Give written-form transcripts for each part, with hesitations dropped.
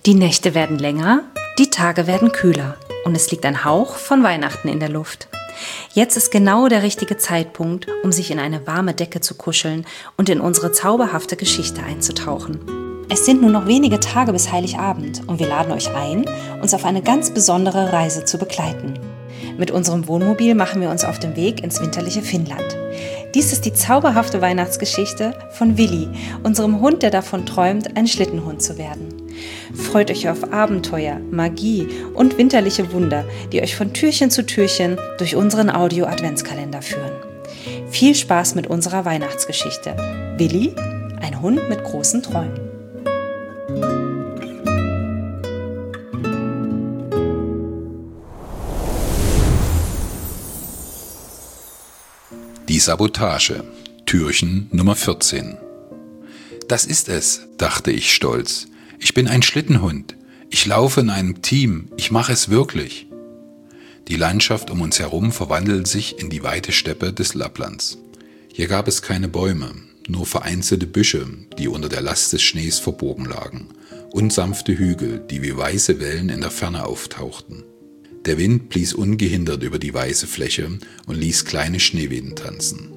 Die Nächte werden länger, die Tage werden kühler und es liegt ein Hauch von Weihnachten in der Luft. Jetzt ist genau der richtige Zeitpunkt, um sich in eine warme Decke zu kuscheln und in unsere zauberhafte Geschichte einzutauchen. Es sind nur noch wenige Tage bis Heiligabend und wir laden euch ein, uns auf eine ganz besondere Reise zu begleiten. Mit unserem Wohnmobil machen wir uns auf den Weg ins winterliche Finnland. Dies ist die zauberhafte Weihnachtsgeschichte von Willi, unserem Hund, der davon träumt, ein Schlittenhund zu werden. Freut euch auf Abenteuer, Magie und winterliche Wunder, die euch von Türchen zu Türchen durch unseren Audio-Adventskalender führen. Viel Spaß mit unserer Weihnachtsgeschichte. Willi, ein Hund mit großen Träumen. Die Sabotage, Türchen Nummer 14. Das ist es, dachte ich stolz. Ich bin ein Schlittenhund. Ich laufe in einem Team. Ich mache es wirklich. Die Landschaft um uns herum verwandelte sich in die weite Steppe des Lapplands. Hier gab es keine Bäume, nur vereinzelte Büsche, die unter der Last des Schnees verborgen lagen, und sanfte Hügel, die wie weiße Wellen in der Ferne auftauchten. Der Wind blies ungehindert über die weiße Fläche und ließ kleine Schneewehen tanzen.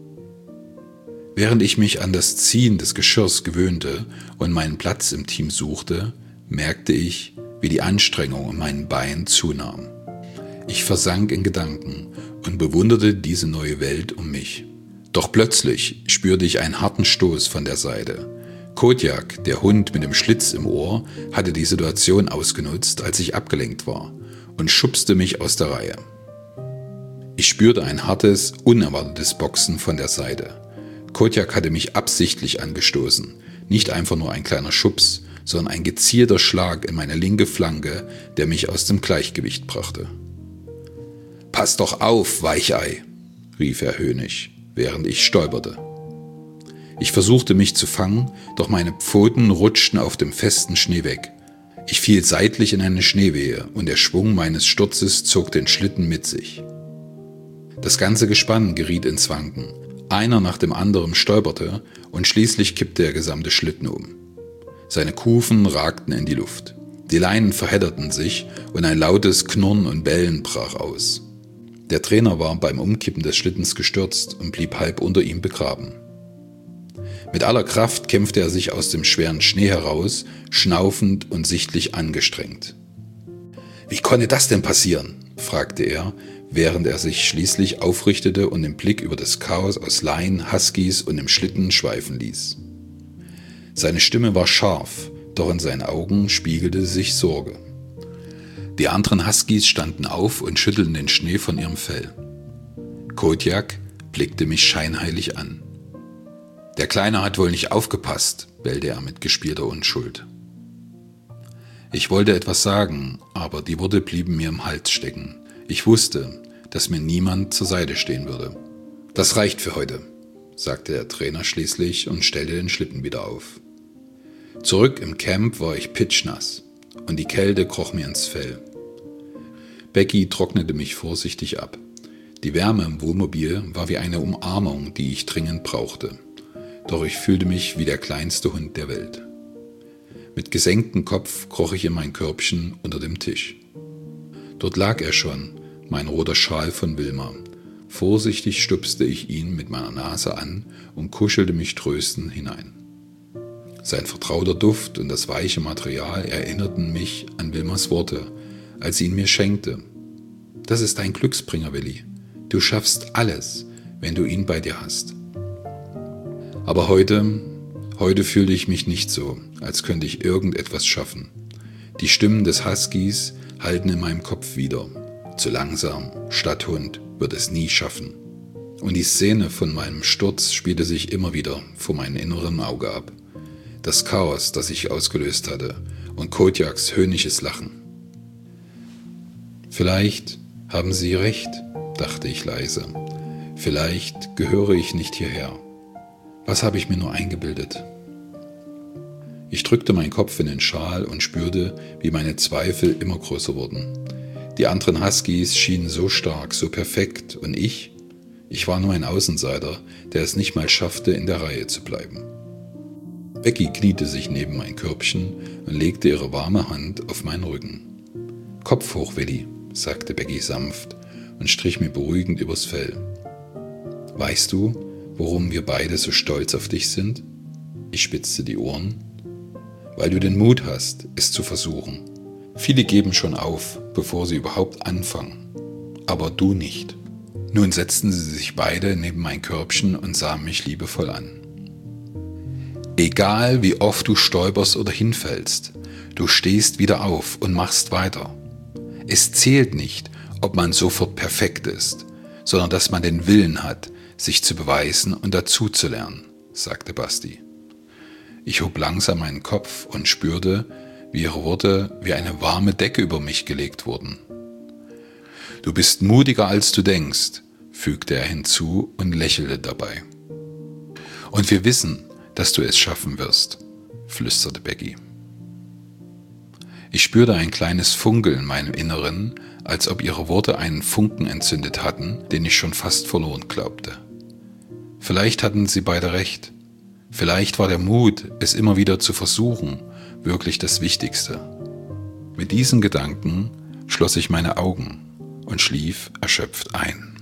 Während ich mich an das Ziehen des Geschirrs gewöhnte und meinen Platz im Team suchte, merkte ich, wie die Anstrengung in meinen Beinen zunahm. Ich versank in Gedanken und bewunderte diese neue Welt um mich. Doch plötzlich spürte ich einen harten Stoß von der Seite. Kodiak, der Hund mit dem Schlitz im Ohr, hatte die Situation ausgenutzt, als ich abgelenkt war, und schubste mich aus der Reihe. Ich spürte ein hartes, unerwartetes Boxen von der Seite. Kodiak hatte mich absichtlich angestoßen. Nicht einfach nur ein kleiner Schubs, sondern ein gezielter Schlag in meine linke Flanke, der mich aus dem Gleichgewicht brachte. »Pass doch auf, Weichei«, rief er höhnisch, während ich stolperte. Ich versuchte mich zu fangen, doch meine Pfoten rutschten auf dem festen Schnee weg. Ich fiel seitlich in eine Schneewehe und der Schwung meines Sturzes zog den Schlitten mit sich. Das ganze Gespann geriet ins Wanken. Einer nach dem anderen stolperte und schließlich kippte der gesamte Schlitten um. Seine Kufen ragten in die Luft. Die Leinen verhedderten sich und ein lautes Knurren und Bellen brach aus. Der Trainer war beim Umkippen des Schlittens gestürzt und blieb halb unter ihm begraben. Mit aller Kraft kämpfte er sich aus dem schweren Schnee heraus, schnaufend und sichtlich angestrengt. »Wie konnte das denn passieren?« fragte er, während er sich schließlich aufrichtete und den Blick über das Chaos aus Leinen, Huskies und dem Schlitten schweifen ließ. Seine Stimme war scharf, doch in seinen Augen spiegelte sich Sorge. Die anderen Huskies standen auf und schüttelten den Schnee von ihrem Fell. Kodiak blickte mich scheinheilig an. »Der Kleine hat wohl nicht aufgepasst«, bellte er mit gespielter Unschuld. Ich wollte etwas sagen, aber die Worte blieben mir im Hals stecken. Ich wusste, dass mir niemand zur Seite stehen würde. »Das reicht für heute«, sagte der Trainer schließlich und stellte den Schlitten wieder auf. Zurück im Camp war ich pitschnass und die Kälte kroch mir ins Fell. Becky trocknete mich vorsichtig ab. Die Wärme im Wohnmobil war wie eine Umarmung, die ich dringend brauchte. Doch ich fühlte mich wie der kleinste Hund der Welt. Mit gesenktem Kopf kroch ich in mein Körbchen unter dem Tisch. Dort lag er schon, mein roter Schal von Wilma. Vorsichtig stupste ich ihn mit meiner Nase an und kuschelte mich tröstend hinein. Sein vertrauter Duft und das weiche Material erinnerten mich an Wilmas Worte, als sie ihn mir schenkte. »Das ist ein Glücksbringer, Willi. Du schaffst alles, wenn du ihn bei dir hast.« Aber heute fühlte ich mich nicht so, als könnte ich irgendetwas schaffen. Die Stimmen des Huskies hallten in meinem Kopf wieder. Zu langsam, Stadthund wird es nie schaffen. Und die Szene von meinem Sturz spielte sich immer wieder vor meinem inneren Auge ab. Das Chaos, das ich ausgelöst hatte, und Kodiaks höhnisches Lachen. »Vielleicht haben Sie recht«, dachte ich leise. »Vielleicht gehöre ich nicht hierher. Was habe ich mir nur eingebildet?« Ich drückte meinen Kopf in den Schal und spürte, wie meine Zweifel immer größer wurden. Die anderen Huskies schienen so stark, so perfekt und ich war nur ein Außenseiter, der es nicht mal schaffte, in der Reihe zu bleiben. Becky kniete sich neben mein Körbchen und legte ihre warme Hand auf meinen Rücken. »Kopf hoch, Willi«, sagte Becky sanft und strich mir beruhigend übers Fell. »Weißt du, warum wir beide so stolz auf dich sind?« Ich spitzte die Ohren. »Weil du den Mut hast, es zu versuchen. Viele geben schon auf, bevor sie überhaupt anfangen. Aber du nicht.« Nun setzten sie sich beide neben mein Körbchen und sahen mich liebevoll an. »Egal wie oft du stolperst oder hinfällst, du stehst wieder auf und machst weiter. Es zählt nicht, ob man sofort perfekt ist, sondern dass man den Willen hat, sich zu beweisen und dazuzulernen«, sagte Basti. Ich hob langsam meinen Kopf und spürte, wie ihre Worte wie eine warme Decke über mich gelegt wurden. »Du bist mutiger, als du denkst«, fügte er hinzu und lächelte dabei. »Und wir wissen, dass du es schaffen wirst«, flüsterte Becky. Ich spürte ein kleines Funkeln in meinem Inneren, als ob ihre Worte einen Funken entzündet hatten, den ich schon fast verloren glaubte. Vielleicht hatten sie beide recht. Vielleicht war der Mut, es immer wieder zu versuchen, wirklich das Wichtigste. Mit diesen Gedanken schloss ich meine Augen und schlief erschöpft ein.